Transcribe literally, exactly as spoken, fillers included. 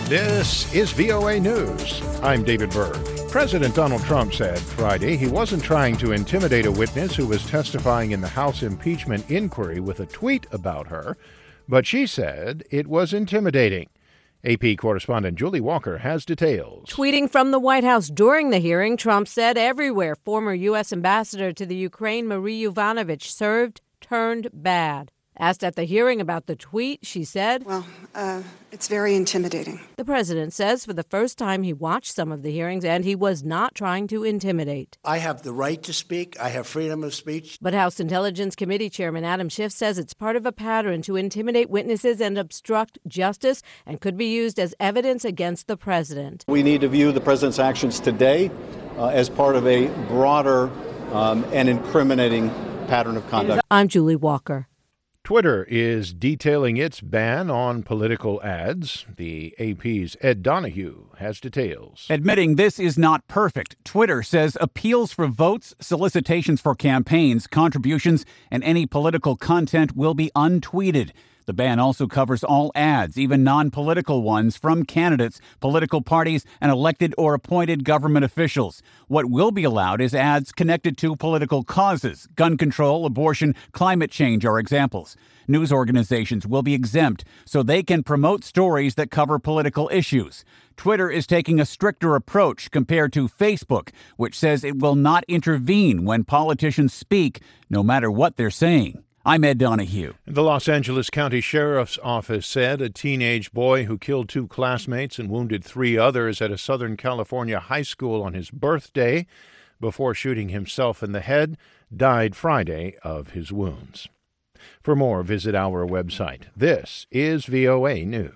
This is V O A News. I'm David Berg. President Donald Trump said Friday he wasn't trying to intimidate a witness who was testifying in the House impeachment inquiry with a tweet about her, but she said it was intimidating. A P correspondent Julie Walker has details. Tweeting from the White House during the hearing, Trump said everywhere former U S ambassador to the Ukraine Marie Yovanovitch served turned bad. Asked at the hearing about the tweet, she said, Well, uh, it's very intimidating. The president says for the first time he watched some of the hearings and he was not trying to intimidate. I have the right to speak. I have freedom of speech. But House Intelligence Committee Chairman Adam Schiff says it's part of a pattern to intimidate witnesses and obstruct justice and could be used as evidence against the president. We need to view the president's actions today uh, as part of a broader um, and incriminating pattern of conduct. I'm Julie Walker. Twitter is detailing its ban on political ads. The A P's Ed Donahue has details. Admitting this is not perfect, Twitter says appeals for votes, solicitations for campaigns, contributions, and any political content will be untweeted. The ban also covers all ads, even non-political ones, from candidates, political parties, and elected or appointed government officials. What will be allowed is ads connected to political causes. Gun control, abortion, climate change are examples. News organizations will be exempt so they can promote stories that cover political issues. Twitter is taking a stricter approach compared to Facebook, which says it will not intervene when politicians speak, no matter what they're saying. I'm Ed Donahue. The Los Angeles County Sheriff's Office said a teenage boy who killed two classmates and wounded three others at a Southern California high school on his birthday before shooting himself in the head died Friday of his wounds. For more, visit our website. This is V O A News.